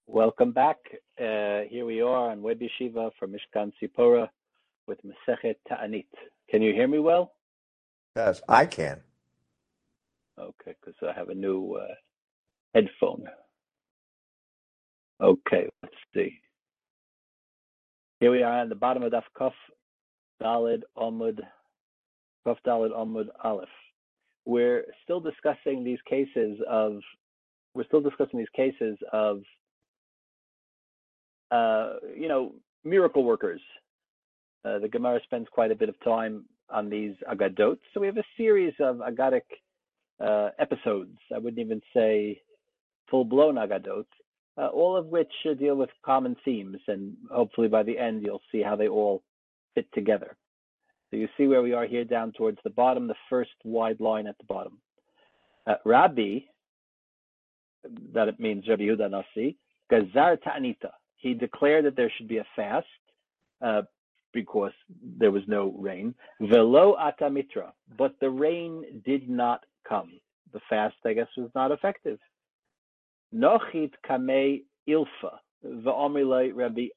Welcome back. Here we are on Web Yeshiva for Mishkan Sipora with Masechet Ta'anit. Can you hear me well? Yes, I can. Okay, because I have a new headphone. Okay, let's see. Here we are on the bottom of Daf Kaf Dalid Amud Kaf Dalid Amud Aleph. We're still discussing these cases of miracle workers. The Gemara spends quite a bit of time on these agadot. So we have a series of agadic episodes. I wouldn't even say full-blown agadot, all of which deal with common themes, and hopefully by the end you'll see how they all fit together. So you see where we are here down towards the bottom, the first wide line at the bottom. Rabbi, that it means Rabbi Yehuda Nasi, Gazar Ta'anita. He declared that there should be a fast because there was no rain. Velo ata mitra, but the rain did not come. The fast, I guess, was not effective. Nochit kamei ilfa va'amrilei Rabbi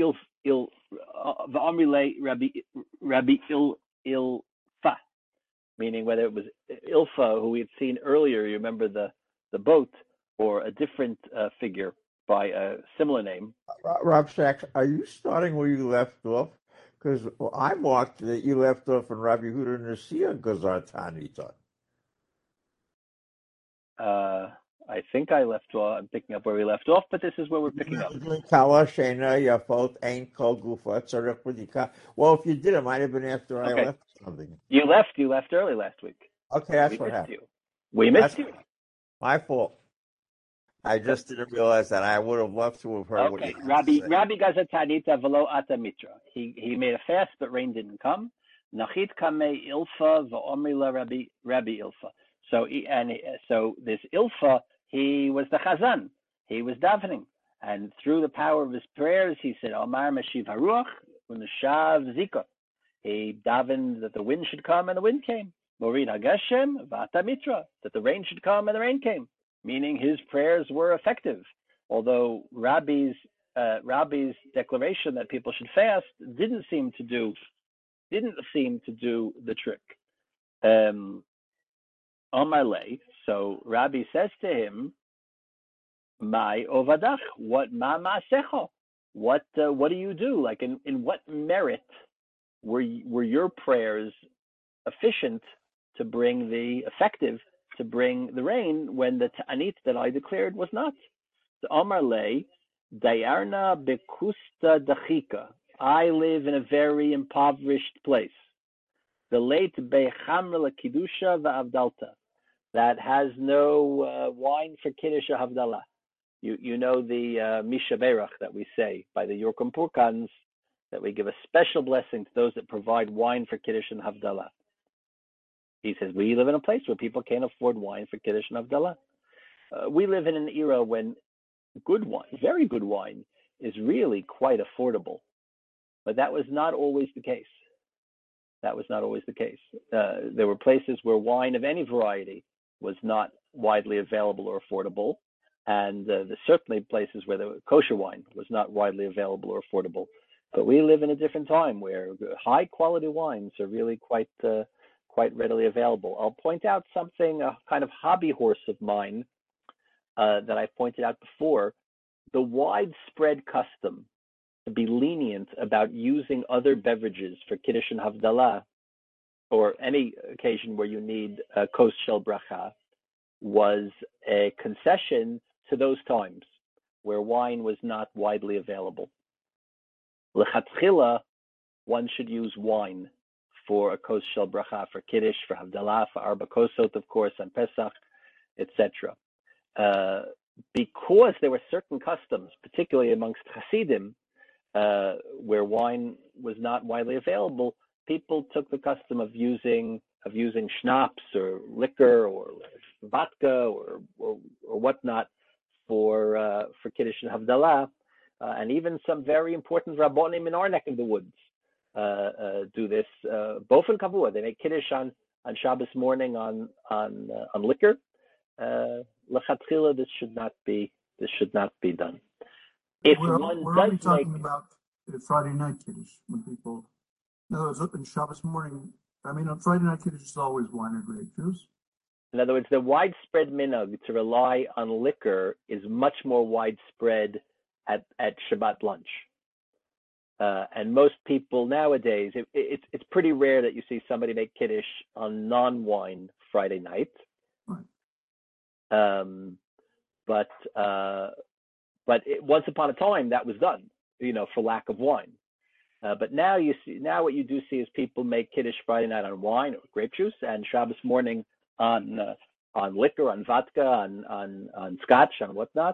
ilfa, meaning whether it was Ilfa, who we had seen earlier. You remember the boat, or a different figure by a similar name. Rob Sachs, are you starting where you left off? Because I marked that you left off in Rabbi Yehuda Nasi and Gazar Ta'anita. I think I left off. I'm picking up where we left off, but this is where we're picking up. Well, if you did, it might have been after I left something. You left early last week. Okay, that's what happened. We missed you. My fault. I just didn't realize that. I would have loved to have heard what you had to say. Rabbi Gazar Ta'anita velo ata mitra. He made a fast, but rain didn't come. Nachit kamei ilfa va'omri la Rabbi Ilfa. So this Ilfa, he was the Chazan. He was davening, and through the power of his prayers, he said, "Omar Mashiv Haruach u'Neshav Zika." He davened that the wind should come, and the wind came. Morid Hageshem v'ata mitra, that the rain should come, and the rain came. Meaning his prayers were effective, although Rabbi's declaration that people should fast didn't seem to do the trick. Omar lei. So Rabbi says to him, "My ovadach, what ma ma'asecha? What do you do? Like in what merit were your prayers effective to bring the rain when the ta'anit that I declared was not?" The Omar lei, dayarna bekusta dachika. I live in a very impoverished place. The late bechamra lekidusha va'avdalta, that has no wine for Kiddush or Havdalah. You know the Misha Berach that we say by the Yorkum Purkans, that we give a special blessing to those that provide wine for Kiddush and Havdalah. He says, we live in a place where people can't afford wine for Kiddush and Havdalah. We live in an era when good wine, very good wine, is really quite affordable. But that was not always the case. There were places where wine of any variety was not widely available or affordable, and there's certainly places where the kosher wine was not widely available or affordable. But we live in a different time where high quality wines are really quite readily available. I'll point out something, a kind of hobby horse of mine that I pointed out before: the widespread custom to be lenient about using other beverages for Kiddush and Havdalah, or any occasion where you need kos shel bracha, was a concession to those times where wine was not widely available. Lechatchila, one should use wine for a kos shel bracha, for Kiddush, for Havdalah, for Arba Kosot, of course, and Pesach, etc. Because there were certain customs, particularly amongst Hasidim, where wine was not widely available, people took the custom of using schnapps or liquor or vodka or whatnot for Kiddush and Havdalah, and even some very important Rabbonim in our neck of the woods do this. Both in Kavua, they make Kiddush on Shabbos morning on liquor. L'chatchila, this should not be done. If We're one we're does only make, talking about Friday night Kiddush when people. In other words, in Shabbos morning. I mean, on Friday night Kiddush is always wine or grape juice. in other words, the widespread minhag to rely on liquor is much more widespread at Shabbat lunch. And most people nowadays, it's pretty rare that you see somebody make Kiddush on non-wine Friday night. Right. But once upon a time that was done, for lack of wine. But now what you do see is people make Kiddush Friday night on wine or grape juice, and Shabbos morning on liquor, on vodka, on scotch, on whatnot.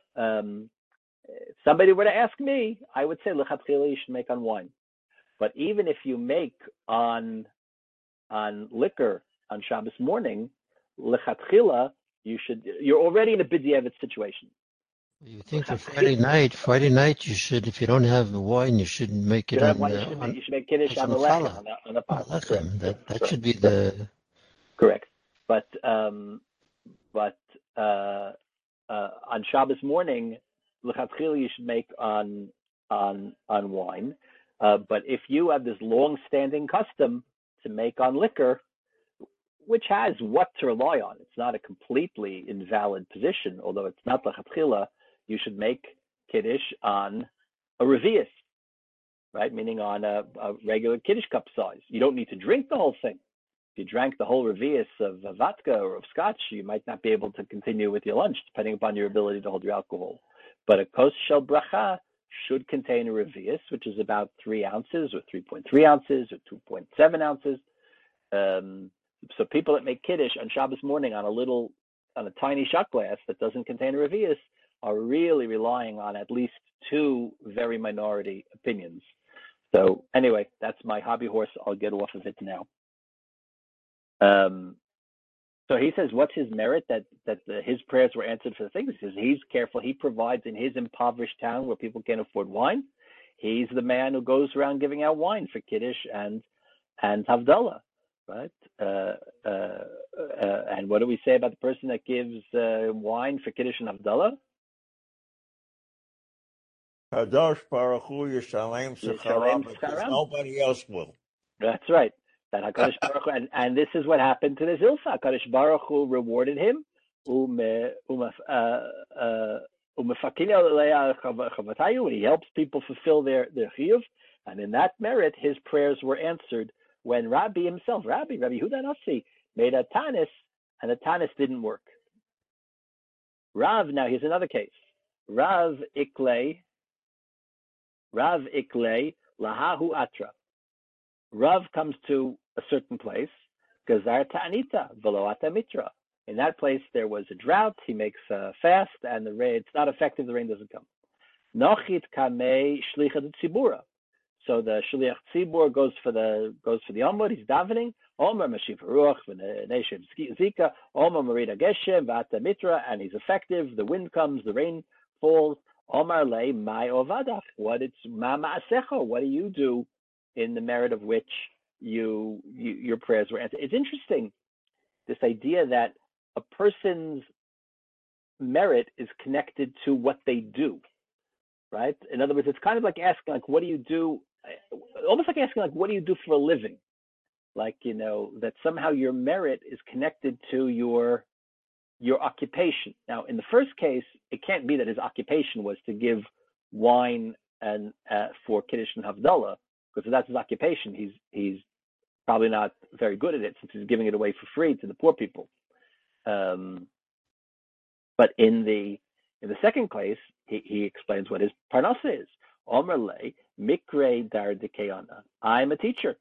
If somebody were to ask me, I would say lechatchila you should make on wine. But even if you make on liquor on Shabbos morning, lechatchila you're already in a b'diavad situation. You think for Friday night you should, if you don't have the wine, you shouldn't make it on you should make Kiddush on the lechem, on the pot. lechem. That Correct. should be the correct. But on Shabbos morning, lechatchila you should make on wine. But if you have this long-standing custom to make on liquor, which has what to rely on, it's not a completely invalid position, although it's not lechatchila, you should make Kiddush on a revius, right? Meaning on a regular Kiddush cup size. You don't need to drink the whole thing. If you drank the whole revius of vodka or of scotch, you might not be able to continue with your lunch, depending upon your ability to hold your alcohol. But a kos shel bracha should contain a revius, which is about 3 ounces or 3.3 ounces or 2.7 ounces. So people that make Kiddush on Shabbos morning on a tiny shot glass that doesn't contain a revius are really relying on at least 2 very minority opinions. So anyway, that's my hobby horse. I'll get off of it now. So he says, what's his merit that his prayers were answered for the things? He says he's careful. He provides in his impoverished town where people can't afford wine. He's the man who goes around giving out wine for Kiddush and Havdalah, right? And what do we say about the person that gives wine for Kiddush and Havdalah? Kadosh Baruch Hu Yishalem Secharam, because nobody else will. That's right. That HaKadosh Baruch Hu, and this is what happened to this Ilfa. HaKadosh Baruch Hu rewarded him. And he helps people fulfill their chiyuv. And in that merit, his prayers were answered when Rabbi himself, Rabbi Yehuda Nasi, made a tanis, and the tanis didn't work. Rav, now here's another case. Rav Iklei, Lahahu Atra. Rav comes to a certain place, Gazar Ta'anita, Veloata Mitra. In that place, there was a drought. He makes a fast, and it's not effective. The rain doesn't come. Nochit Kamei Shlicha Tzibura. So the Shliach Tzibur goes for the Amud. He's davening. Omer Mashiv Ruach v'Neshem Zika. Omer Marida Geshem V'Ata Mitra, and he's effective. The wind comes, the rain falls. Omar Le Mai Ovadach. What do you do in the merit of which your prayers were answered? It's interesting, this idea that a person's merit is connected to what they do, right? In other words, it's kind of like asking, like, what do you do? Almost like asking, like, what do you do for a living? Like, that somehow your merit is connected to your occupation. Now, in the first case, it can't be that his occupation was to give wine and for Kiddush and Havdalah, because if that's his occupation, he's probably not very good at it since he's giving it away for free to the poor people. But in the second case, he explains what his parnasa is. Omer le mikre dar dekeyana. I'm a teacher.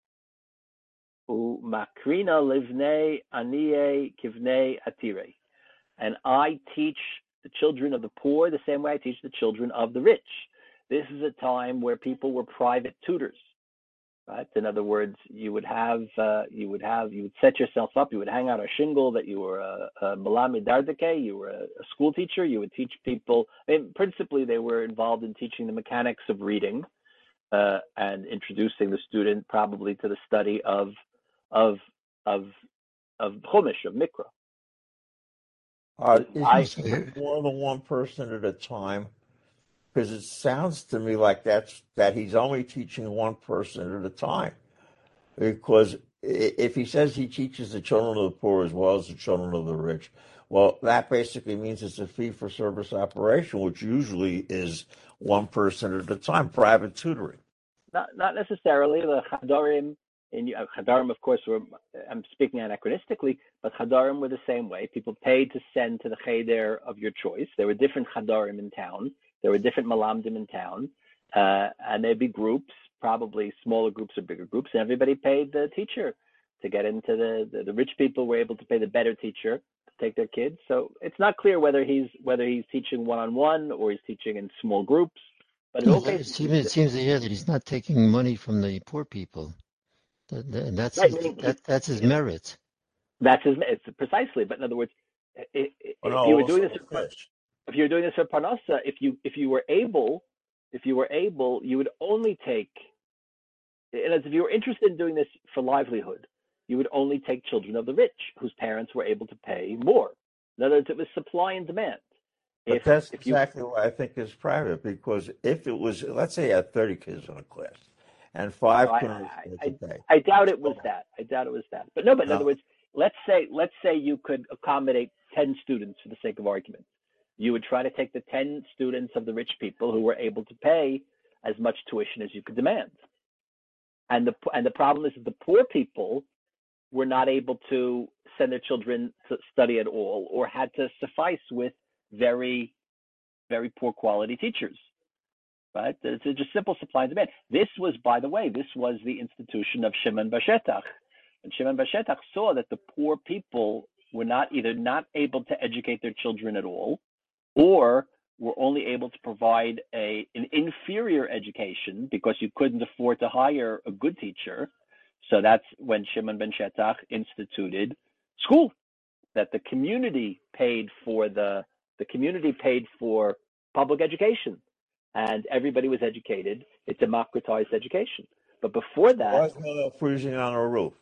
Makrina livnei aniye kivnei atire. And I teach the children of the poor the same way I teach the children of the rich. This is a time where people were private tutors, right? In other words, you would set yourself up. You would hang out a shingle that you were a Malamid Dardake. You were a school teacher. You would teach people. Principally, they were involved in teaching the mechanics of reading and introducing the student probably to the study of Chumash, of Mikra. Is more than one person at a time? because it sounds to me like that he's only teaching one person at a time. Because if he says he teaches the children of the poor as well as the children of the rich, well, that basically means it's a fee-for-service operation, which usually is one person at a time, private tutoring. Not necessarily. The Chadarim, Chadarim, of course, I'm speaking anachronistically, but Chadarim were the same way. People paid to send to the Cheder of your choice. There were different Chadarim in town. There were different Malamdim in town. And there'd be groups, probably smaller groups or bigger groups, and everybody paid the teacher to get into the rich people were able to pay the better teacher to take their kids. So it's not clear whether he's teaching one-on-one or he's teaching in small groups. But in all cases, it seems here that he's not taking money from the poor people. That's that's his merit. That's his precisely. But in other words, if you were doing this for parnasa, if you were able, you would only take. And if you were interested in doing this for livelihood, you would only take children of the rich whose parents were able to pay more. In other words, it was supply and demand. But that's exactly what I think is private, because if it was, let's say, you had 30 kids in a class, and 5 couldn't afford to pay. I doubt it was that. But no, but in other words, let's say you could accommodate 10 students for the sake of argument. You would try to take the 10 students of the rich people who were able to pay as much tuition as you could demand. And the problem is that the poor people were not able to send their children to study at all, or had to suffice with very, very poor quality teachers. Right? It's just simple supply and demand. This was, by the way, the institution of Shimon Bashetach. And Shimon Bashetach saw that the poor people were either not able to educate their children at all, or were only able to provide an inferior education because you couldn't afford to hire a good teacher. So that's when Shimon ben Shetach instituted school, that the community paid for public education, and everybody was educated. It democratized education. But before that, why is Hillel freezing on a roof?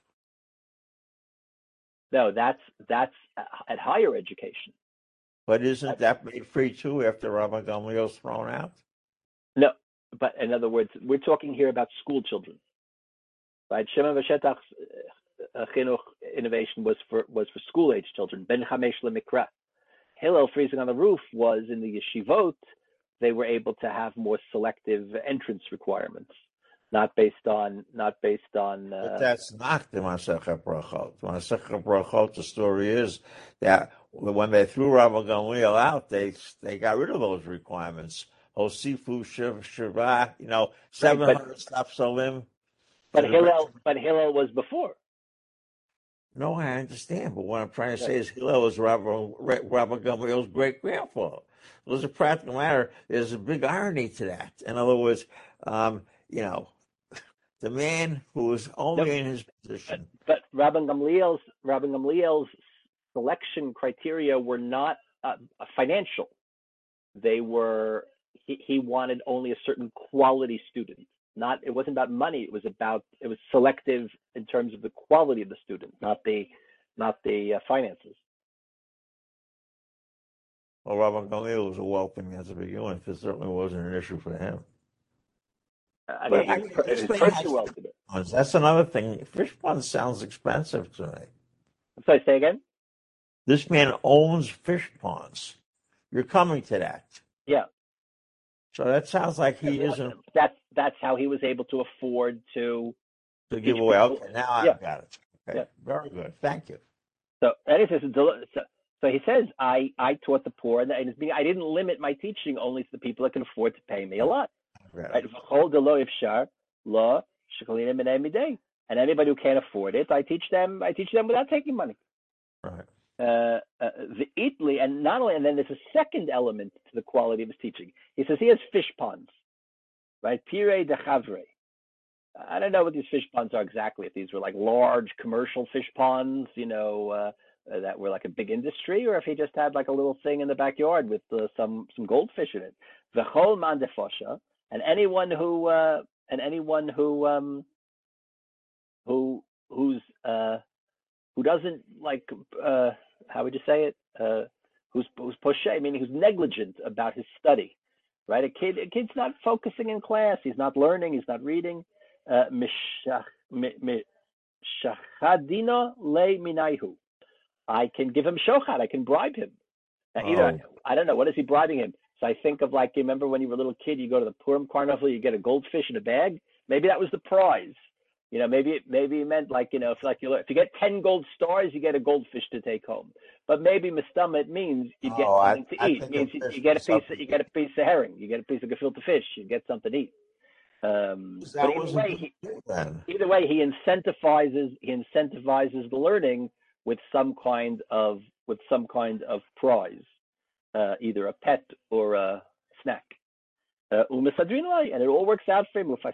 No, that's at higher education. But isn't that made free too after Rabbi Gamliel's thrown out? No, but in other words, we're talking here about school children, right? Shimon Vashetach's chinuch innovation was for school age children. Ben Chamesh lemikra. Hillel freezing on the roof was in the yeshivot. They were able to have more selective entrance requirements, not based on. But that's not the Masechet Brachot. The Masechet Brachot, the story is that when they threw Rabbi Gamliel out, they got rid of those requirements. Hosifu Shiva, 700 Sapsalim. But Hillel was before. No, I understand. But what I'm trying to say is Hillel was Rabbi Gamliel's great-grandfather. So as a practical matter, there's a big irony to that. In other words, the man who was only in his position. But Rabbi Gamliel's selection criteria were not financial. They were. He wanted only a certain quality student. It wasn't about money. It was selective in terms of the quality of the student, not the finances. Well, Rabbi Gamliel was a wealthy man to begin with. It certainly wasn't an issue for him. That's another thing. Fish ponds sounds expensive to me. I'm sorry, say again? This man owns fish ponds. You're coming to that. Yeah. So that sounds like he isn't. That's how he was able to afford to give away. Okay, now I've got it. Okay, yeah. Very good. Thank you. So he says, I taught the poor, and I didn't limit my teaching only to the people that can afford to pay me a lot. Right? And anybody who can't afford it, I teach them without taking money. Right. The Italy, and not only, and then there's a second element to the quality of his teaching. He says he has fish ponds, right? Pire de Chavre. I don't know what these fish ponds are exactly. If these were like large commercial fish ponds, that were like a big industry, or if he just had like a little thing in the backyard with some goldfish in it. V'chol man defosha, and anyone who doesn't like how would you say it? Who's poshe, meaning who's negligent about his study. right? A kid's not focusing in class. He's not learning. He's not reading. Mishachadino le minayhu. I can give him shochad. I can bribe him. Now, either I don't know, what is he bribing him? So I think of, like, you remember when you were a little kid, you go to the Purim carnival, you get a goldfish in a bag. Maybe that was the prize. Maybe it meant, like, if you get 10 gold stars, you get a goldfish to take home. But maybe mistama, it means you get something to eat. It means you get a piece of herring, you get a piece of gefilte fish, you get something to eat. But either way, he incentivizes the learning with some kind of prize, either a pet or a snack. And it all works out for him.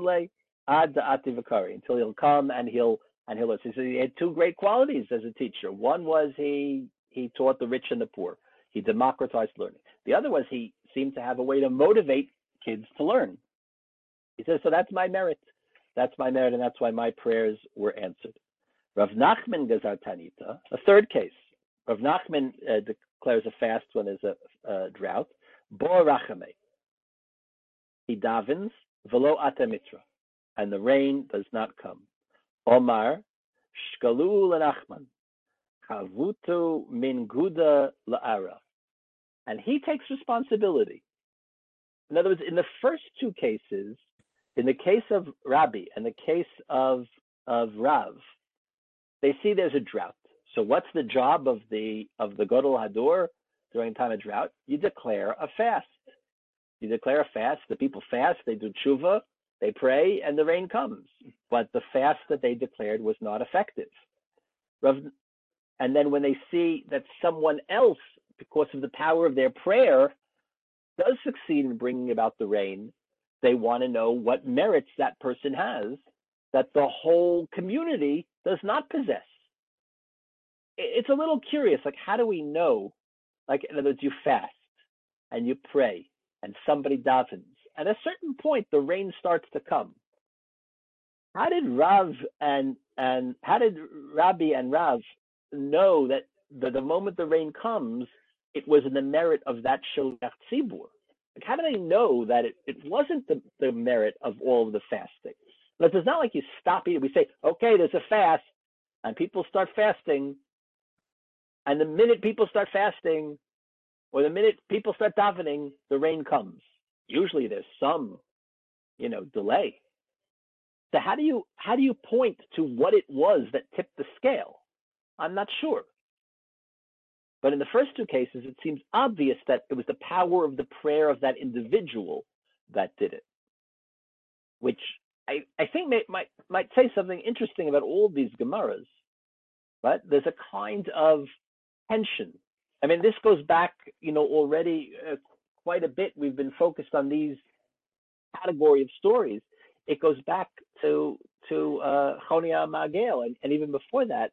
Until he'll come and he'll learn. So he had two great qualities as a teacher. One was he taught the rich and the poor. He democratized learning. The other was he seemed to have a way to motivate kids to learn. He says, so that's my merit. That's my merit, and that's why my prayers were answered. Rav Nachman Gazar Tanita, a third case. Rav Nachman declares a fast when there's a drought. Bo rachame. He davens, velo ata mitra, and the rain does not come. Omar, shkalu lenachman, chavutu min guda la'ara. And he takes responsibility. In other words, in the first two cases, in the case of Rabbi and the case of Rav, they see there's a drought. So what's the job of the Gadol Hador during time of drought? You declare a fast. The people fast, they do tshuva, they pray, and the rain comes. But the fast that they declared was not effective. And then when they see that someone else, because of the power of their prayer, does succeed in bringing about the rain, they want to know what merits that person has that the whole community does not possess. It's a little curious, like, how do we know? Like, in other words, you fast and you pray and somebody davens. At a certain point, the rain starts to come. How did Rabbi and Rav know that the moment the rain comes, it was in the merit of that Shliach Tzibur? Like, how do they know that it wasn't the merit of all of the fasting? But it's not like you stop eating. We say, okay, there's a fast, and people start fasting, and the minute people start fasting, or the minute people start davening, the rain comes. Usually there's some, delay. So how do you point to what it was that tipped the scale? I'm not sure. But in the first two cases, it seems obvious that it was the power of the prayer of that individual that did it, which I think might say something interesting about all these Gemaras. Right? There's a kind of tension. I mean, this goes back, already quite a bit. We've been focused on these category of stories. It goes back to Chonia Magel, and even before that.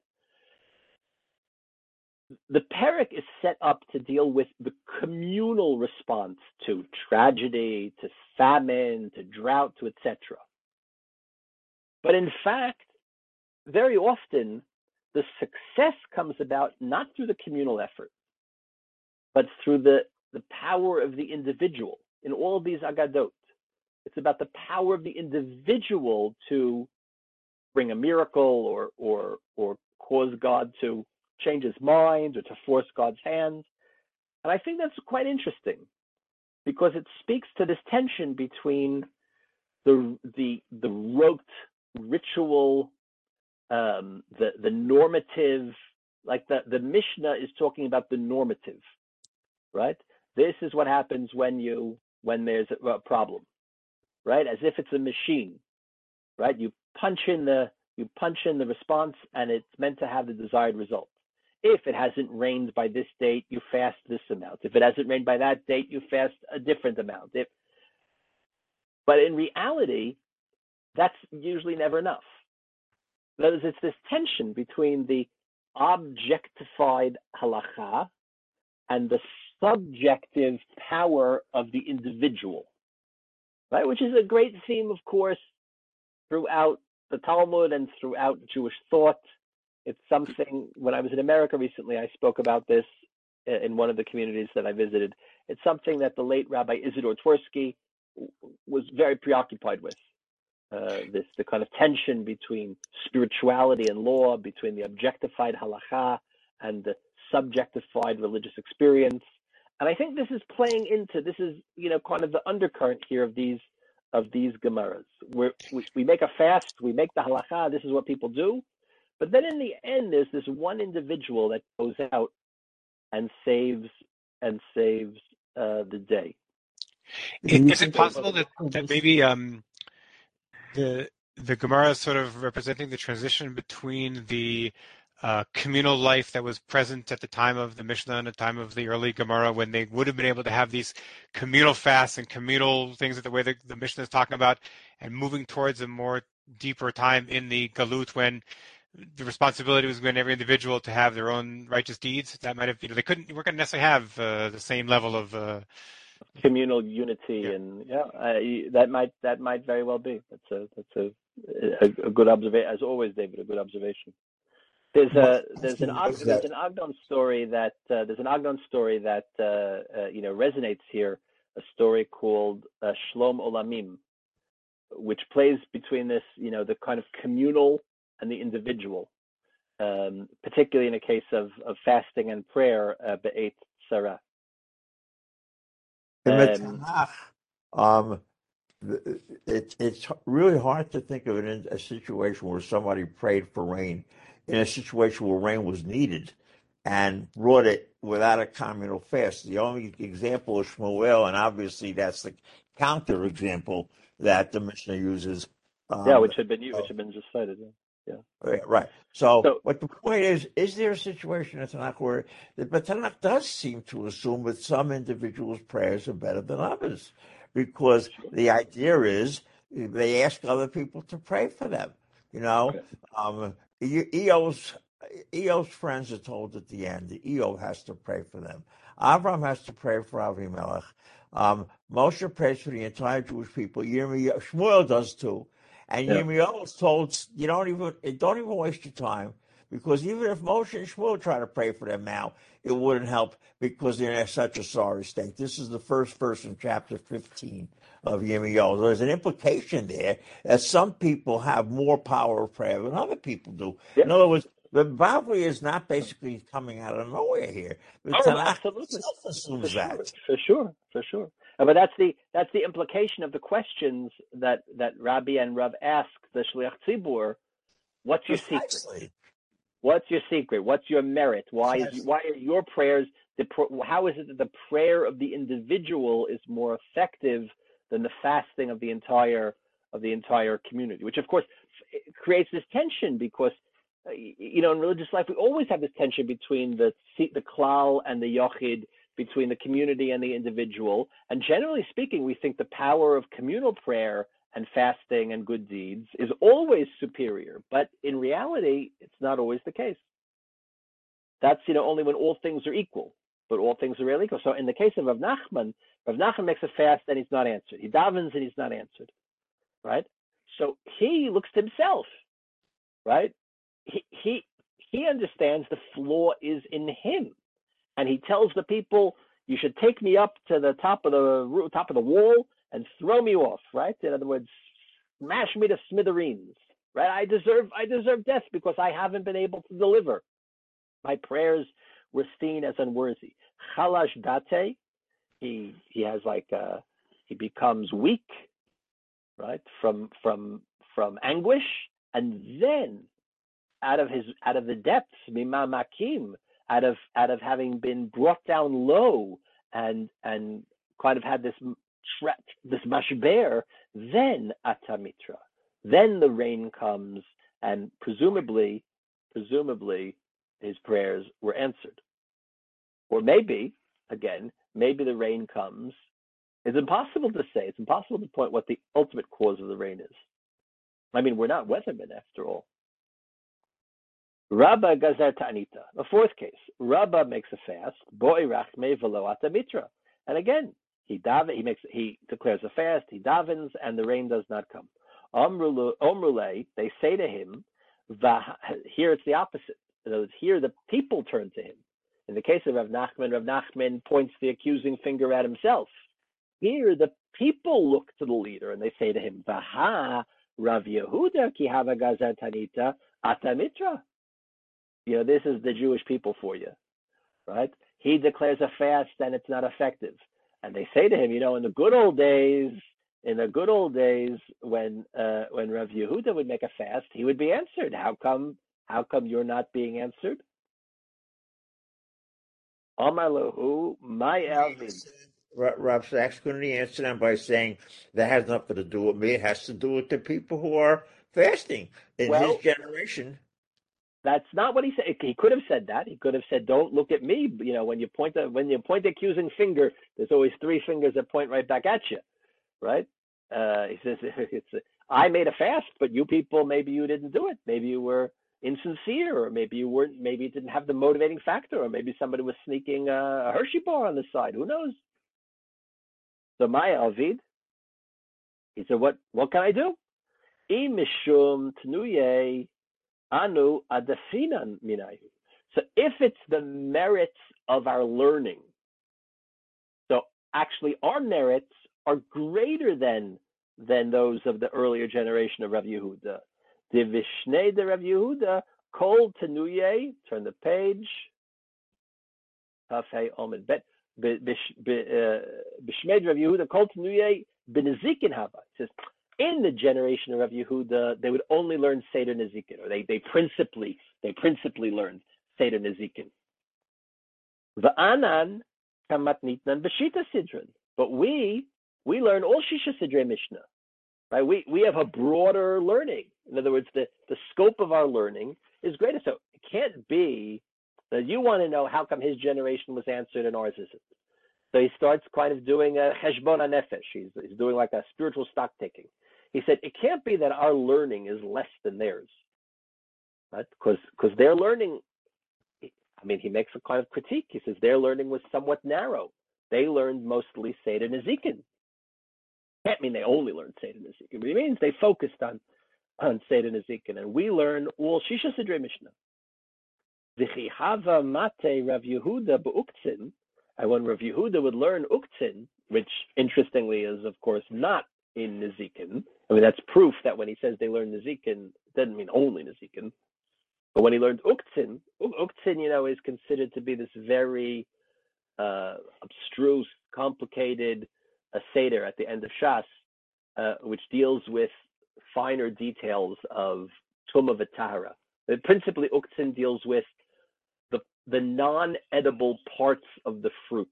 The Perek is set up to deal with the communal response to tragedy, to famine, to drought, to etc. But in fact, very often, the success comes about not through the communal effort, but through the power of the individual. In all of these Agadot, it's about the power of the individual to bring a miracle or cause God to change his mind or to force God's hand. And I think that's quite interesting because it speaks to this tension between the rote ritual, the normative, like the Mishnah is talking about the normative, right? This is what happens when there's a problem, right? As if it's a machine, right? You punch in the response and it's meant to have the desired result. If it hasn't rained by this date, you fast this amount. If it hasn't rained by that date, you fast a different amount. But in reality, that's usually never enough. In other words, it's this tension between the objectified halacha and the subjective power of the individual, right? Which is a great theme, of course, throughout the Talmud and throughout Jewish thought. It's something, when I was in America recently, I spoke about this in one of the communities that I visited. It's something that the late Rabbi Isidore Twersky was very preoccupied with. The kind of tension between spirituality and law, between the objectified halacha and the subjectified religious experience. And I think this is playing into, this is, kind of the undercurrent here of these Gemaras. We make a fast, we make the halacha, this is what people do. But then in the end, there's this one individual that goes out and saves the day. Is it possible that maybe the Gemara is sort of representing the transition between the communal life that was present at the time of the Mishnah and the time of the early Gemara, when they would have been able to have these communal fasts and communal things that the way the Mishnah is talking about, and moving towards a more deeper time in the Galut when the responsibility was given every individual to have their own righteous deeds. That might have, they weren't going to necessarily have the same level of communal unity, and that might very well be. That's a good observation, as always, David. A good observation. There's an Agnon story that resonates here. A story called Shlom Olamim, which plays between this, the kind of communal and the individual, particularly in a case of fasting and prayer, Be'et Sarah. In the Tanakh, it's really hard to think of it in a situation where somebody prayed for rain, in a situation where rain was needed, and brought it without a communal fast. The only example is Shmuel, and obviously that's the counter example that the Mishnah uses. Which had been just cited. Yeah. Right. So what the point is there a situation in Tanakh where the Tanakh does seem to assume that some individuals' prayers are better than others, because the idea is they ask other people to pray for them. Eo's friends are told at the end that Eo has to pray for them. Avram has to pray for Avimelech. Moshe prays for the entire Jewish people. Shmuel does too. And Yirmiyahu was told, don't even waste your time, because even if Moshe and Shmuel try to pray for them now, it wouldn't help, because they're in such a sorry state. This is the first verse in chapter 15 of Yirmiyahu. There's an implication there that some people have more power of prayer than other people do. Yeah. In other words, the Bavli is not basically coming out of nowhere here. The Tanakh itself assumes that. For sure. But that's the implication of the questions that Rabbi and Rav ask the Shliach Tzibur. What's your secret? What's your secret? What's your merit? Why are your prayers? How is it that the prayer of the individual is more effective than the fasting of the entire community? Which of course creates this tension, because in religious life we always have this tension between the klal and the yochid, between the community and the individual. And generally speaking, we think the power of communal prayer and fasting and good deeds is always superior. But in reality, it's not always the case. That's, only when all things are equal, but all things are really equal. So in the case of Rav Nachman makes a fast and he's not answered. He davens and he's not answered, right? So he looks to himself, right? He understands the flaw is in him. And he tells the people, you should take me up to the top of the wall and throw me off, right? In other words, smash me to smithereens, right? I deserve death because I haven't been able to deliver. My prayers were seen as unworthy. Chalash date, he becomes weak, right? From anguish, and then out of the depths, mima makim, out of having been brought down low and kind of had this mashber, then atamitra, then the rain comes, and presumably his prayers were answered. Or maybe the rain comes. It's impossible to say. It's impossible to point what the ultimate cause of the rain is. I mean, we're not weathermen after all. Rabba Gazer Ta'anita. The fourth case, Rabba makes a fast, Bo'i Rachme V'lo Atamitra. And again, he declares a fast, he davens, and the rain does not come. Omrule, they say to him, here it's the opposite. In other words, here the people turn to him. In the case of Rav Nachman points the accusing finger at himself. Here, the people look to the leader and they say to him, Vaha Rav Yehuda ki hava gazar tanita ata mitra. This is the Jewish people for you, right? He declares a fast and it's not effective. And they say to him, in the good old days, when Rav Yehuda would make a fast, he would be answered. How come you're not being answered? Amar lahu, my Elvin. Rav Sachs, couldn't he answer them by saying that has nothing to do with me? It has to do with the people who are fasting in his generation. That's not what he said. He could have said that. He could have said, "Don't look at me." When you point the accusing finger, there's always three fingers that point right back at you, right? He says, "I made a fast, but you people, maybe you didn't do it. Maybe you were insincere, or maybe you weren't. Maybe it didn't have the motivating factor, or maybe somebody was sneaking a Hershey bar on the side. Who knows?" So my Alvid, he said, "What can I do? Mishum tnuye anu adafinan minayu." So if it's the merits of our learning, so actually our merits are greater than those of the earlier generation of Rav Yehuda. The Vishnei de Rav Yehuda kol tenuye. Turn the page. Kafei Omed Bet. Bishmed Rav Yehuda kol tenuye b'nezikin hava. It says, in the generation of Rav Yehuda, they would only learn Seder Nezikin, or they principally learned Seder Nezikin. Va'anan kamat nitnan b'shita sidran. But we learn all Shisha Sidrei Mishnah. Right? We have a broader learning. In other words, the scope of our learning is greater. So it can't be that you want to know how come his generation was answered and ours isn't. So he starts kind of doing a cheshbon hanefesh. He's doing like a spiritual stock taking. He said, it can't be that our learning is less than theirs, right? Because their learning, he makes a kind of critique. He says their learning was somewhat narrow. They learned mostly Seder Nezikin. Can't mean they only learned Seder Nezikin, but it means they focused on Seder Nezikin. And we learn all Shisha Sidrei Mishnah. V'chi hava mate Rav Yehuda b'uktzin. And when Rav Yehuda would learn uktzin, which interestingly is, of course, not in Nezikin. That's proof that when he says they learn Nezikin, it doesn't mean only Nezikin. But when he learned uktzin, is considered to be this very abstruse, complicated seder at the end of Shas, which deals with finer details of Tumah v'Tahara. Principally, uktzin deals with the non-edible parts of the fruit,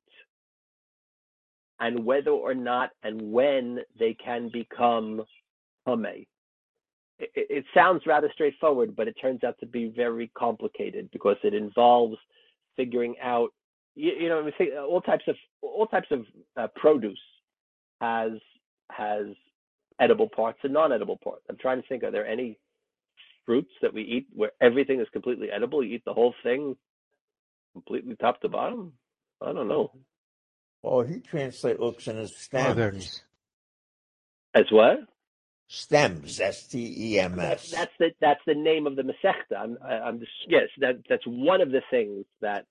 and whether or not and when they can become tamei. It sounds rather straightforward, but it turns out to be very complicated because it involves figuring out, all types of produce has edible parts and non-edible parts. I'm trying to think, are there any fruits that we eat where everything is completely edible? You eat the whole thing completely top to bottom? I don't know. Oh, he translates uktzin as stems. Strawberries. As what? Stems, S-T-E-M-S. That's the name of the Masechta. I'm just, yes, that's one of the things that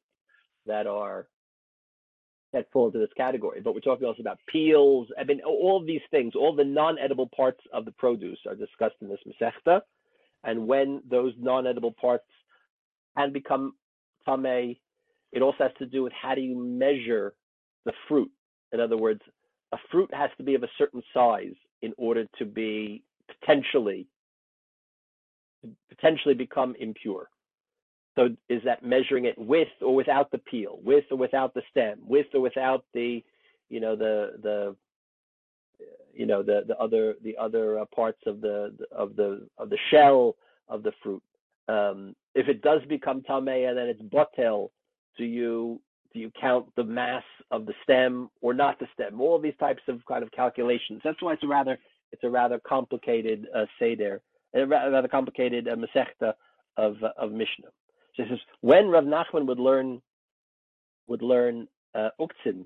fall into this category. But we're talking also about peels. All of these things, all the non-edible parts of the produce are discussed in this Masechta. And when those non-edible parts can become tamei, it also has to do with how do you measure the fruit. In other words, a fruit has to be of a certain size in order to be potentially become impure. So is that measuring it with or without the peel, with or without the stem, with or without the other parts of the shell of the fruit? If it does become tamei and then it's botel, do you count the mass of the stem or not the stem? All of these types of kind of calculations. That's why it's a rather complicated seder, a rather complicated Masechta of Mishnah. So it says when Rav Nachman would learn uktzin,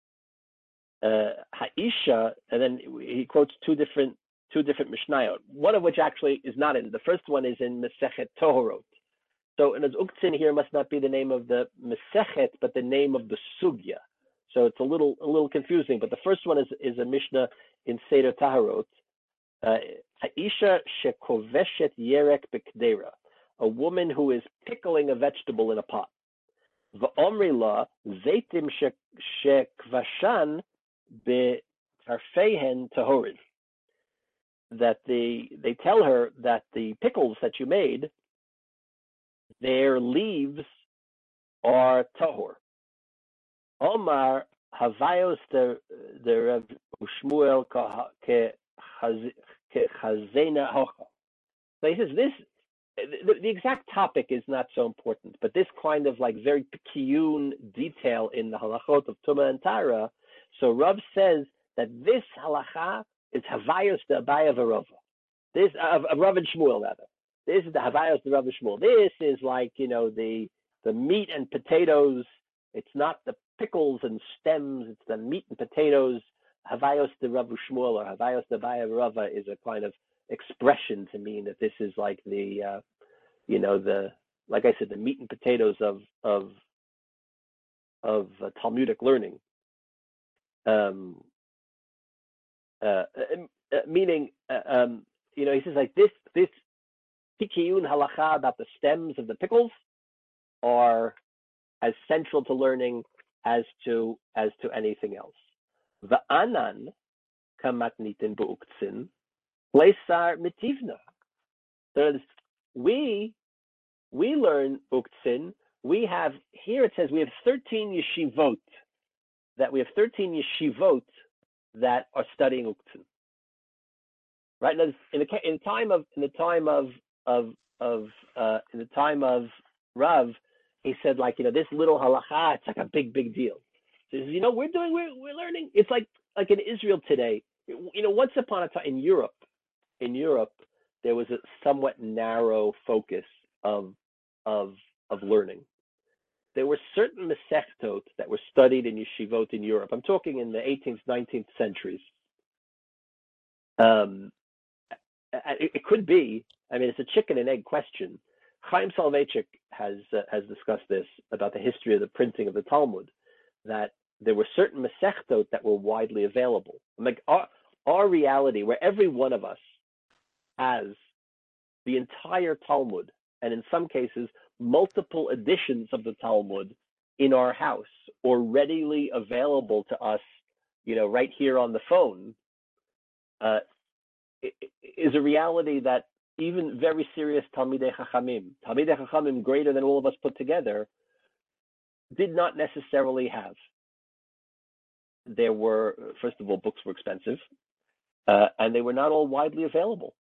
ha'isha, and then he quotes two different Mishnayot, one of which actually is not in. The first one is in Masechet Tohorot. So, and as Uktzin here must not be the name of the Mesechet, but the name of the Sugya. So it's a little confusing. But the first one is a Mishnah in Seder Taharot. Ha'isha shekoveshet yerek b'kdera, a woman who is pickling a vegetable in a pot. V'omri la zeitim shekvashan be'tarfeihen tahorin. That they tell her that the pickles that you made, their leaves are tahor. Omar havayos the Rav Shmuel kechazena hocha. So he says this. The exact topic is not so important, but this kind of like very pekiyun detail in the halachot of Tumah and Tara. So Rav says that this halacha is havayos the Abaya v'Rava. This of Rav and Shmuel rather. This is the havayos the Rav and Shmuel. This is like the meat and potatoes. It's not the pickles and stems. It's the meat and potatoes. Havayos the Rav Shmuel or havayos the Abaya v'Rava is a kind of expression to mean that this is like the like I said, the meat and potatoes of Talmudic learning. Meaning, he says like this tikiyun halacha about the stems of the pickles are as central to learning as to anything else. Va'anan kamatnitin bu'uktzin leisar mitivna. So we learn uktzin. We have here it says we have 13 yeshivot that are studying uktzin. Right now, in the time of Rav, he said this little halacha, it's like a big deal. So he says, we're learning. It's like in Israel today. Once upon a time in Europe, there was a somewhat narrow focus of learning. There were certain mesechtot that were studied in yeshivot in Europe. I'm talking in the 18th, 19th centuries. It could be. It's a chicken and egg question. Chaim Soloveitchik has discussed this about the history of the printing of the Talmud, that there were certain mesechtot that were widely available. Our reality, where every one of us has the entire Talmud, and in some cases, multiple editions of the Talmud in our house or readily available to us, right here on the phone, is a reality that even very serious Talmidei Chachamim greater than all of us put together, did not necessarily have. There were, first of all, books were expensive, and they were not all widely available.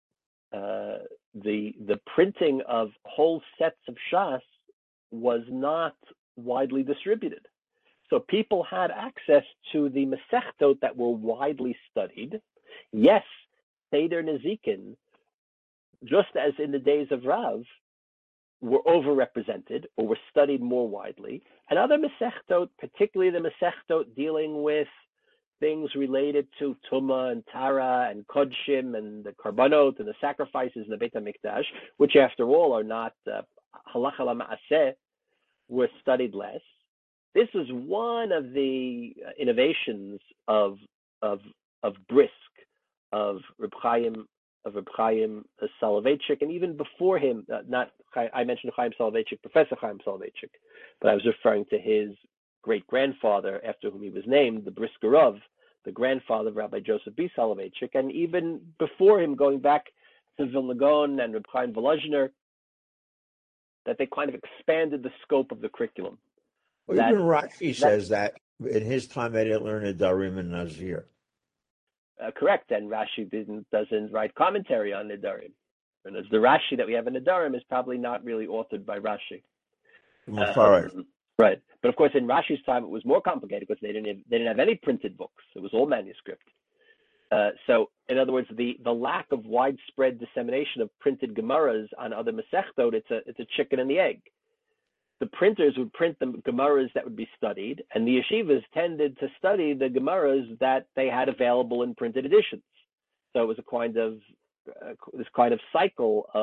The printing of whole sets of Shas was not widely distributed. So people had access to the Masechtot that were widely studied. Yes, Seder Nezikin, just as in the days of Rav, were overrepresented or were studied more widely. And other Masechtot, particularly the Masechtot dealing with things related to Tumah and Tara and Kodshim and the Karbanot and the sacrifices in the Beit HaMikdash, which after all are not Halacha L'Ma'aseh, were studied less. This was one of the innovations of Brisk, of Reb Chaim Soloveitchik, and even before him, I mentioned Chaim Soloveitchik, Professor Chaim Soloveitchik, but I was referring to his great-grandfather, after whom he was named, the Brisker Rav, the grandfather of Rabbi Joseph B. Soloveitchik, and even before him, going back to Vilna Gaon and Reb Chaim Volozhiner, that they kind of expanded the scope of the curriculum. Well, even Rashi says that in his time they didn't learn Nedarim and Nazir. Correct, and Rashi doesn't write commentary on Nedarim. And the Rashi that we have in Nedarim is probably not really authored by Rashi. Right, but of course in Rashi's time it was more complicated because they didn't have any printed books. It was all manuscript. So in other words, the lack of widespread dissemination of printed Gemaras on other Masechtot, it's a chicken and the egg. The printers would print the Gemaras that would be studied, and the yeshivas tended to study the Gemaras that they had available in printed editions. So it was a kind of this kind of cycle of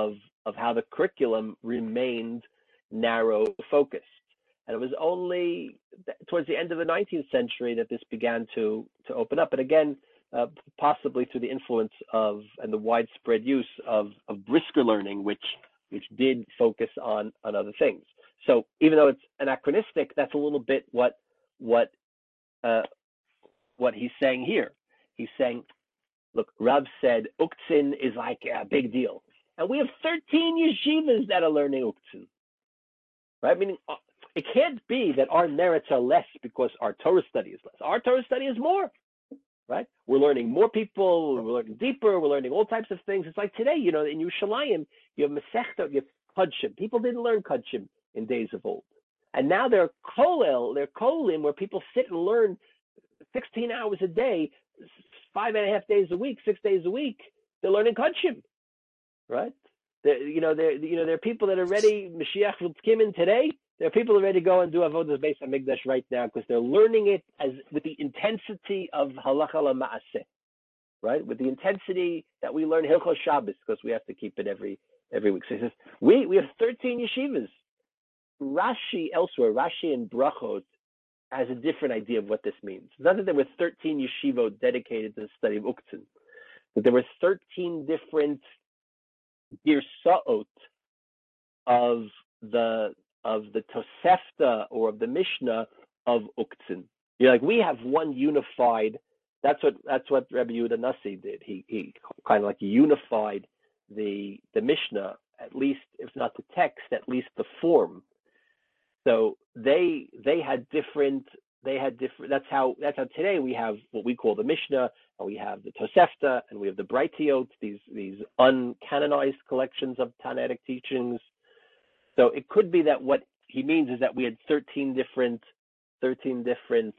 how the curriculum remained narrow focused. And it was only towards the end of the 19th century that this began to open up. And again, possibly through the influence of and the widespread use of brisker learning, which did focus on other things. So even though it's anachronistic, that's a little bit what he's saying here. He's saying, look, Rav said Uktzin is like a big deal. And we have 13 yeshivas that are learning Uktzin. Right? Meaning, it can't be that our merits are less because our Torah study is less. Our Torah study is more. Right? We're learning more people, we're learning deeper, we're learning all types of things. It's like today, in Yerushalayim, you have Masechta, you have Kodshim. People didn't learn Kodshim in days of old. And now they're Kolim, where people sit and learn 16 hours a day, 5.5 days a week, 6 days a week. They're learning Kodshim, right? There are people that are ready. Mashiach will come in today. There are people that are ready to go and do Avodas Beis HaMikdash right now because they're learning it with the intensity of Halacha L'Ma'aseh, right? With the intensity that we learn Hilchos Shabbos because we have to keep it every week. So he says we have 13 yeshivas. Rashi in Brachot has a different idea of what this means. It's not that there were 13 yeshivot dedicated to the study of Uktzin, but there were 13 different girsa'ot of the Tosefta or of the Mishnah of Uktzin. We have one unified. That's what Rabbi Yehuda Nasi did. He kind of like unified the Mishnah, at least if not the text, at least the form. So they had different. That's how today we have what we call the Mishnah, and we have the Tosefta, and we have the Breitiot, these uncanonized collections of Tanaitic teachings. So it could be that what he means is that we had 13 different texts.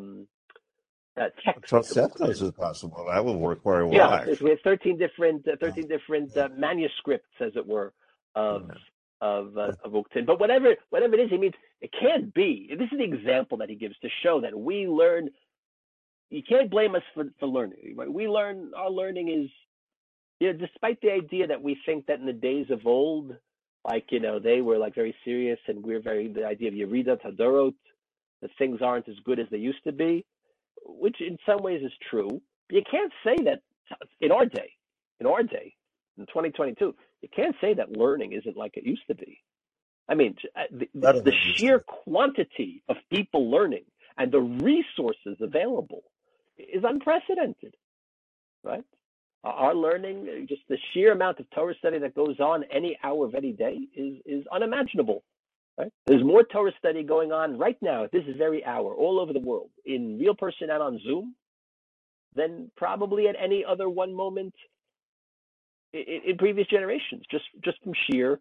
Tosefta is possible. That would work very well. Yeah, we have 13 different manuscripts, as it were, of Uktzin. But whatever it is, he means it can't be. This is the example that he gives to show that we learn. You can't blame us for learning. Right? We learn. Our learning is, despite the idea that we think that in the days of old, they were very serious, and we're the idea of Yerida Tadorot, that things aren't as good as they used to be, which in some ways is true. But you can't say that in our day, in 2022, you can't say that learning isn't like it used to be. I mean, the sheer quantity of people learning and the resources available is unprecedented, right? Our learning, just the sheer amount of Torah study that goes on any hour of any day is unimaginable, right? There's more Torah study going on right now at this very hour all over the world, in real person and on Zoom, than probably at any other one moment in previous generations, just from sheer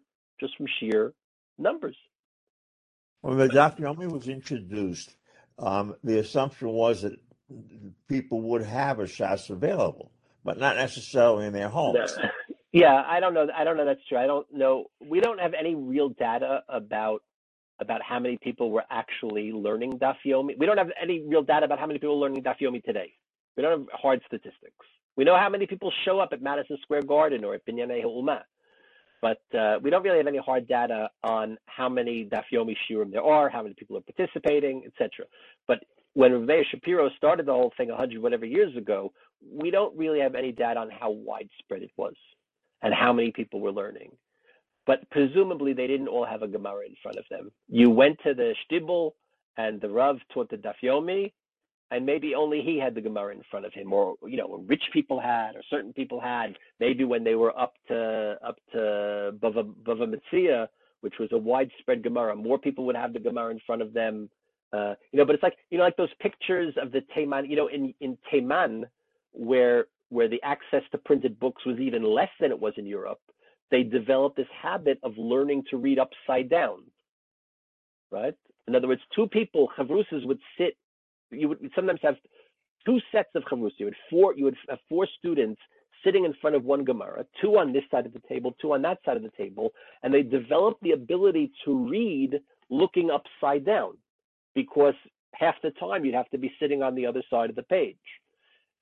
numbers. When the Daf Yomi was introduced, the assumption was that people would have a Shas available, but not necessarily in their homes. Yeah, I don't know. That's true. I don't know. We don't have any real data about how many people were actually learning Daf Yomi. We don't have any real data about how many people are learning Daf Yomi today. We don't have hard statistics. We know how many people show up at Madison Square Garden or at Binyanei Ha'umah, but we don't really have any hard data on how many Daf Yomi Shiurim there are, how many people are participating, etc. But when Rav Meir Shapiro started the whole thing 100 whatever years ago, we don't really have any data on how widespread it was and how many people were learning. But presumably they didn't all have a Gemara in front of them. You went to the Shtibel and the Rav taught the Daf Yomi, and maybe only he had the Gemara in front of him, or rich people had, or certain people had. Maybe when they were up to Bava Metzia, which was a widespread Gemara, more people would have the Gemara in front of them. But it's like like those pictures of the Teiman, in Teiman, where the access to printed books was even less than it was in Europe. They developed this habit of learning to read upside down, right? In other words, two people, chavrusas, would sit. You would sometimes have two sets of chavrus. You would have four students sitting in front of one Gemara, two on this side of the table, two on that side of the table, and they developed the ability to read looking upside down, because half the time you'd have to be sitting on the other side of the page.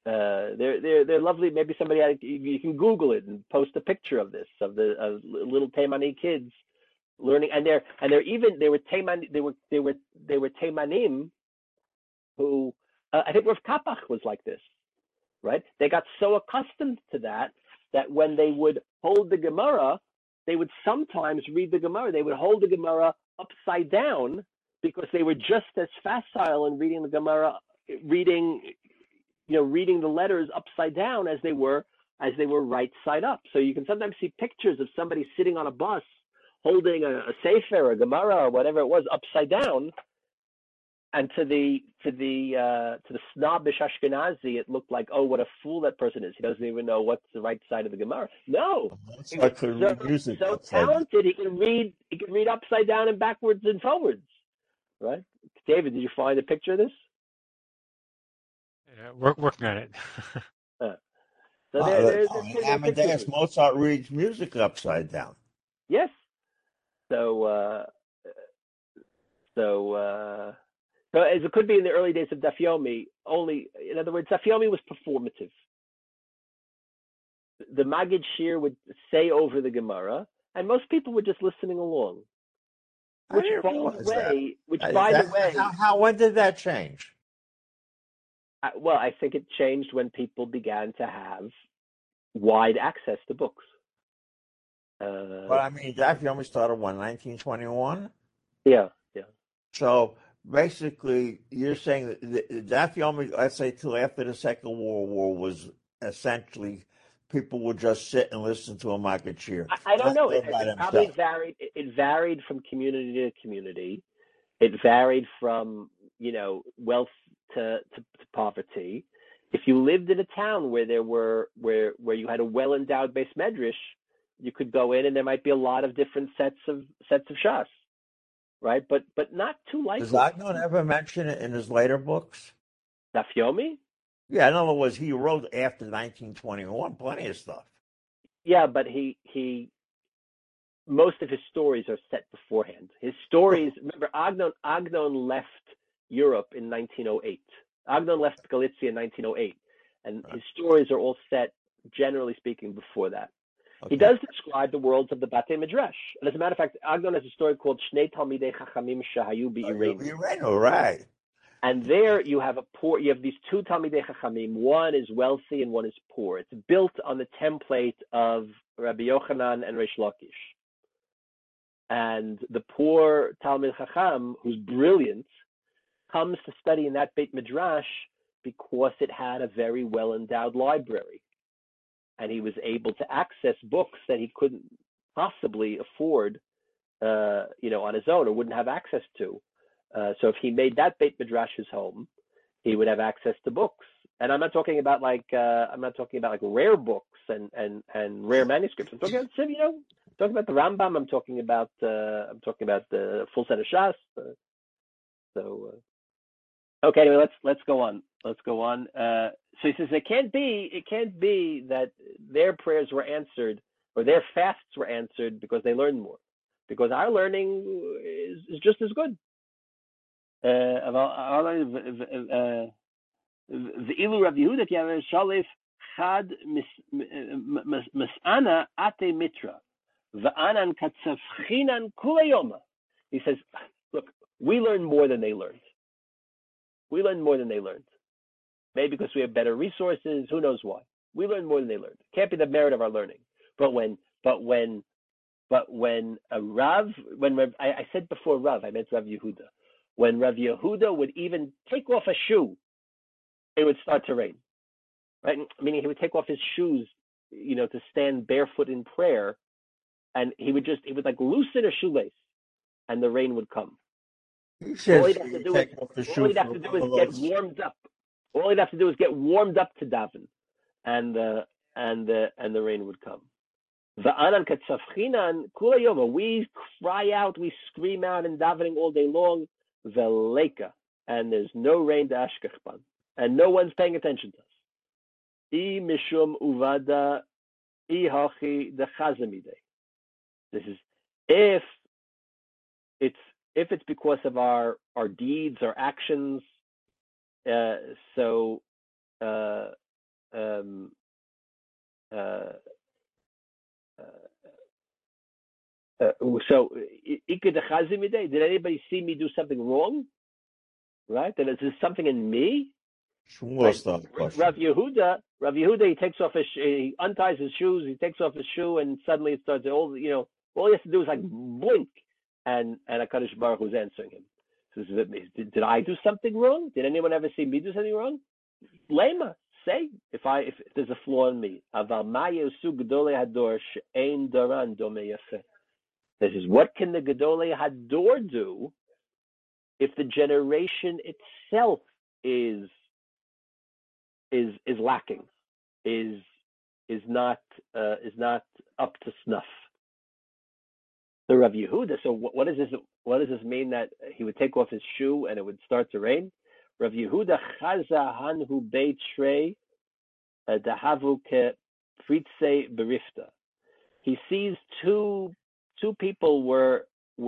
They're lovely. Maybe somebody you can Google it and post a picture of this of little Taimani kids learning, and they were Taimanim who I think Rav Kapach was like this, right? They got so accustomed to that when they would hold the Gemara, they would sometimes read the Gemara. They would hold the Gemara upside down because they were just as facile in reading the Gemara, reading the letters upside down as they were right side up. So you can sometimes see pictures of somebody sitting on a bus holding a sefer, a Gemara, or whatever it was, upside down. And to the snobbish Ashkenazi, it looked like, oh, what a fool that person is. He doesn't even know what's the right side of the Gemara. No, he was so talented. He can read upside down and backwards and forwards. Right, David? Did you find a picture of this? Yeah, working on it. Amadeus Mozart reads music upside down. Yes. So as it could be in the early days of Daf Yomi, only, in other words, Daf Yomi was performative. The Magid Shir would say over the Gemara, and most people were just listening along. When did that change? Well, I think it changed when people began to have wide access to books. But I mean, Daf Yomi started when, 1921? Yeah. So basically, you're saying that Daf Yomi, let's say, till after the Second World War, was essentially people would just sit and listen to a Magid Shir. I don't know. It probably varied. It varied from community to community. It varied from wealth to poverty. If you lived in a town where you had a well endowed base medrash, you could go in and there might be a lot of different sets of Shas, right? But not too likely. Does Agnon ever mention it in his later books? Daf Yomi? Yeah, in other words, he wrote after 1921 plenty of stuff. Yeah, but he most of his stories are set beforehand.Is stories, remember, Agnon left Europe in 1908. Agnon left Galicia in 1908, and his stories are all set, generally speaking, before that. Okay. He does describe the worlds of the Batei Midrash. And as a matter of fact, Agnon has a story called Shnei Talmidei Chachamim Shahayu B'Ireinu. Right. And there you have these two Talmidei Chachamim. One is wealthy and one is poor. It's built on the template of Rabbi Yochanan and Reish Lakish. And the poor Talmid Chacham, who's brilliant, comes to study in that Beit Midrash because it had a very well-endowed library. And he was able to access books that he couldn't possibly afford, on his own, or wouldn't have access to. So if he made that Beit Midrash his home, he would have access to books. And I'm not talking about like rare books and rare manuscripts. I'm talking about the Rambam. I'm talking about the full set of Shas. Okay. Anyway, let's go on. So he says it can't be that their prayers were answered or their fasts were answered because they learned more, because our learning is just as good. The Ilu Rav Yehuda Kiyav Shalif Chad Mas'ana Ate Mitra V'anan Katzavchinan Kulayoma. He says, look, we learn more than they learned. Maybe because we have better resources. Who knows why? We learn more than they learned. Can't be the merit of our learning. But when a Rav, I said before Rav, I meant Rav Yehuda. When Rav Yehuda would even take off a shoe, it would start to rain, right? Meaning he would take off his shoes, to stand barefoot in prayer, and he would like loosen a shoelace, and the rain would come. All he'd have to do is get warmed up. All he'd have to do is get warmed up to daven, and the rain would come. V'anan katzavchinan kula yoma. We cry out, we scream out in davening all day long. Veleka, and there's no rain to ashkechban, and no one's paying attention to us. I mishum uvada I hachi de chazamide. This is if it's because of our deeds, our actions. So did anybody see me do something wrong? Right? That is there something in me? Right. Rav Yehuda, he takes off he unties his shoes, he takes off his shoe, and suddenly it starts all he has to do is like blink, and HaKadosh Baruch Hu's answering him. Says, did I do something wrong? Did anyone ever see me do something wrong? Lema, say if there's a flaw in me. This is what can the Gedolei Hador do if the generation itself is lacking, is not up to snuff. The Rav Yehuda. So what does this mean that he would take off his shoe and it would start to rain? Rav Yehuda chaza hanhu beit shrei dahavu ke fritze berifta. He sees two people were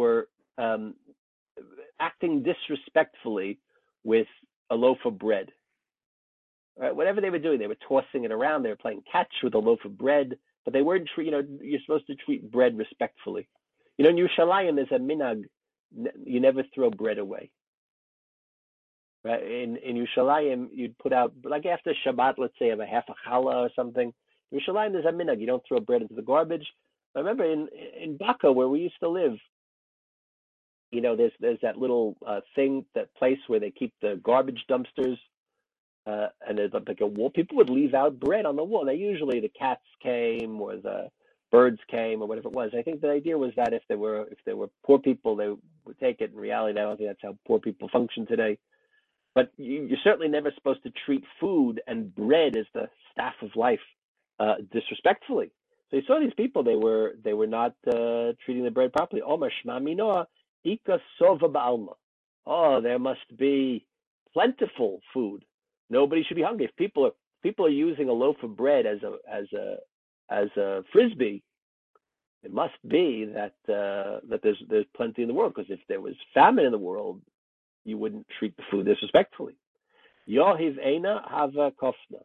acting disrespectfully with a loaf of bread. Right? Whatever they were doing, they were tossing it around. They were playing catch with a loaf of bread, but they weren't. You're supposed to treat bread respectfully. In Yerushalayim, there's a minhag. You never throw bread away. Right? In Yerushalayim, you'd put out, like after Shabbat, let's say, of a half a challah or something. In Yerushalayim, there's a minhag. You don't throw bread into the garbage. I remember in Baka, where we used to live, there's that little that place where they keep the garbage dumpsters. And there's like a wall. People would leave out bread on the wall. Now, usually the cats came or the birds came or whatever it was. I think the idea was that if there were poor people, they would take it. In reality, I don't think that's how poor people function today. But you're certainly never supposed to treat food and bread as the staff of life disrespectfully. So you saw these people; they were not treating the bread properly. Omer shma minoah ika sova ba'alma. Oh, there must be plentiful food. Nobody should be hungry. If people are using a loaf of bread as a frisbee, it must be that there's plenty in the world. Because if there was famine in the world, you wouldn't treat the food disrespectfully. Yohiv eina hava kofna.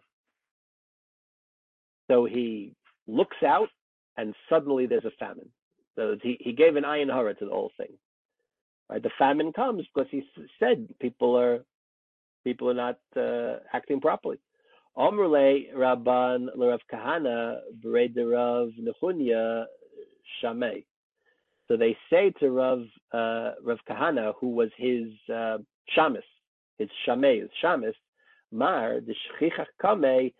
So he looks out, and suddenly there's a famine. So he gave an ayin hara to the whole thing. Right? The famine comes because he said people are not acting properly. Omrle Rabban L'Rav Kahana B'rei Rav Nechunya Shamei. So they say to Rav Kahana, who was his shamus, his shamei, his shamus, Mar the Shchichach Kamei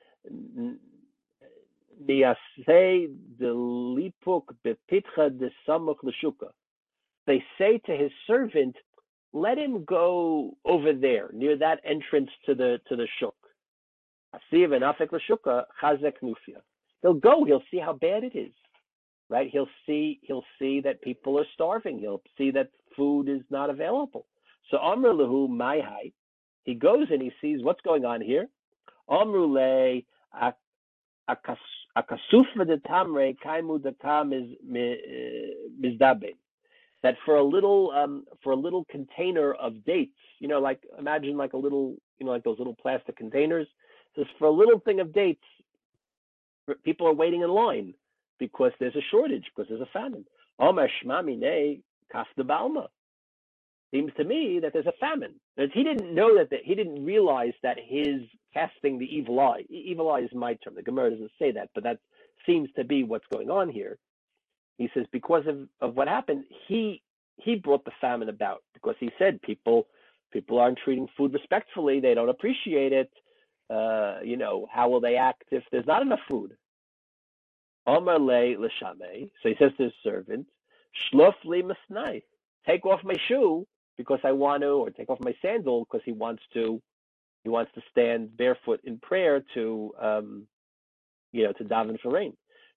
Niyasei the Lipuk Bepitcha the Samuch L'Shuka. They say to his servant, let him go over there near that entrance to the shuk. Asiv and afek l'shuka chazek nufia. He'll go. He'll see how bad it is. Right? He'll see that people are starving. He'll see that food is not available. So amru lehu mayhai. He goes and he sees what's going on here. Amru le akasufa de tamre kaimu dekam is mizdabe. That for a little container of dates, like imagine like a little, like those little plastic containers. Just for a little thing of dates, people are waiting in line because there's a shortage, because there's a famine. Omer shmami ne kaf de balma. Seems to me that there's a famine. He didn't know he didn't realize that his casting the evil eye is my term. The Gemara doesn't say that, but that seems to be what's going on here. He says because of what happened, he brought the famine about because he said people aren't treating food respectfully. They don't appreciate it. How will they act if there's not enough food? Omar le l'shamei. So he says to his servant, Shlof li masnai. Take off my shoe because I want to, or take off my sandal because he wants to stand barefoot in prayer to daven for rain.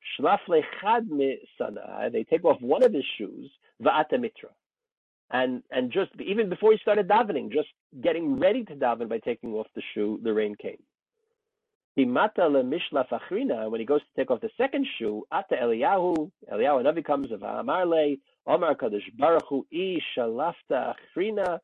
They take off one of his shoes, va'ata mitra, and just even before he started davening, just getting ready to daven by taking off the shoe, the rain came. When he goes to take off the second shoe, ata Eliyahu Navi comes of Amarle, Omar Kadosh Baruch Hu I shalafta achrina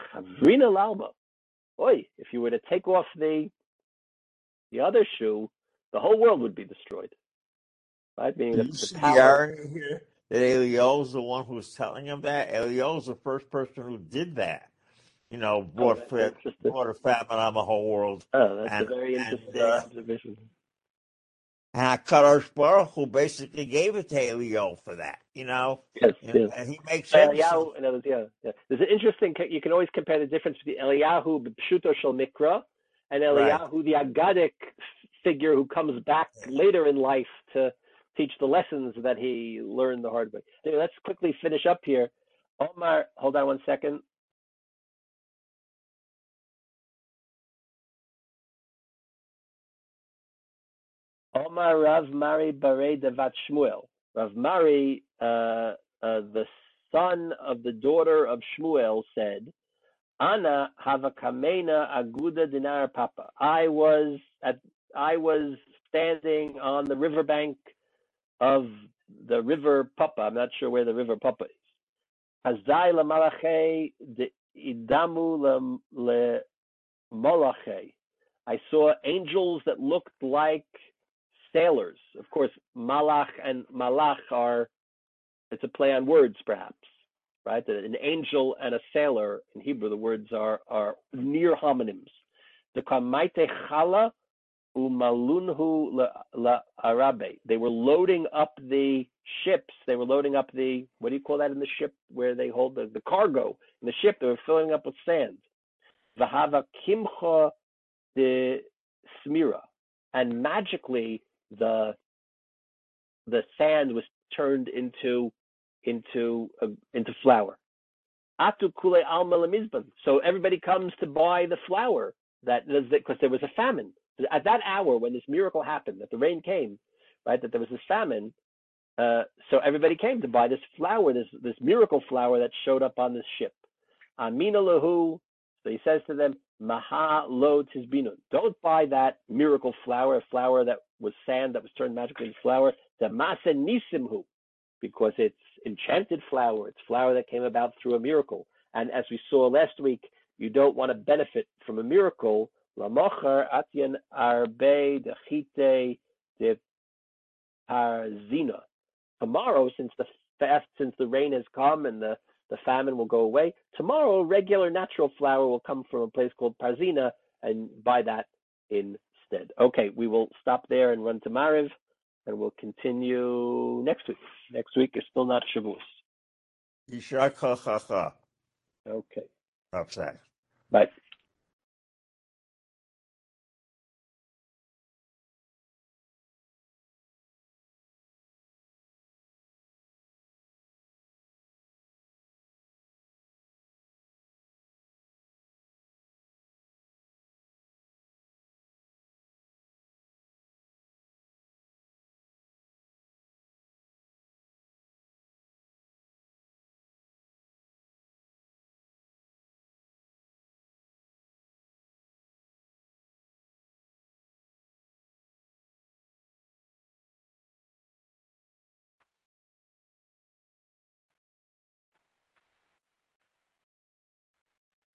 mechavrina lalma. Oi, if you were to take off the other shoe, The whole world would be destroyed. Right? Meaning Do you the see the power. irony here? That Eliyahu is the one who's telling him that. Eliyahu is the first person who did that. Oh, Brought that's interesting. a famine on the whole world, Oh, that's a and very and interesting observation. and Hakadosh Baruch Hu basically gave it to Eliyahu for that. Yes, yes. And he makes himself. Eliyahu, in other words, yeah. There's an interesting. You can always compare the difference between Eliyahu Pshuto Shel Mikra and Right. Eliyahu, the Agadic figure who comes back later in life to teach the lessons that he learned the hard way. Anyway, let's quickly finish up here. Omar, hold on one second. Omar Rav Mari Barei Devat Shmuel. Rav Mari, the son of the daughter of Shmuel, said, Ana havakamena aguda dinar papa. I was standing on the riverbank of the river Papa. I'm not sure where the river Papa is. Hazai lamalache de idamu le molache. I saw angels that looked like sailors. Of course, malach and malach it's a play on words, perhaps, right? An angel and a sailor, in Hebrew, the words are near homonyms. The kamaite chala umalunhu la arabe. They were loading up the ships. They were loading up what do you call that in the ship where they hold the cargo in the ship? They were filling up with sand. V'hava kimcha de smira. And magically, the sand was turned into flour. Atu kule alma lemizban. So everybody comes to buy the flour because there was a famine at that hour when this miracle happened, that the rain came, right? That there was this famine. So everybody came to buy this flour, this miracle flour that showed up on this ship. Amina lahu. So he says to them, Maha lo tizbinun. Don't buy that miracle flour, a flour that was sand that was turned magically into flour. Damase nisimhu, because it's enchanted flour. It's flour that came about through a miracle. And as we saw last week, you don't want to benefit from a miracle. Lamocher atyan arbe dechite de parzina. Tomorrow, since the rain has come and the famine will go away, tomorrow regular natural flour will come from a place called Parzina, and buy that instead. Okay, we will stop there and run to Mariv, and we'll continue next week. Next week is still not Shavuos. Yishar Chachacha. Okay. Okay. Bye.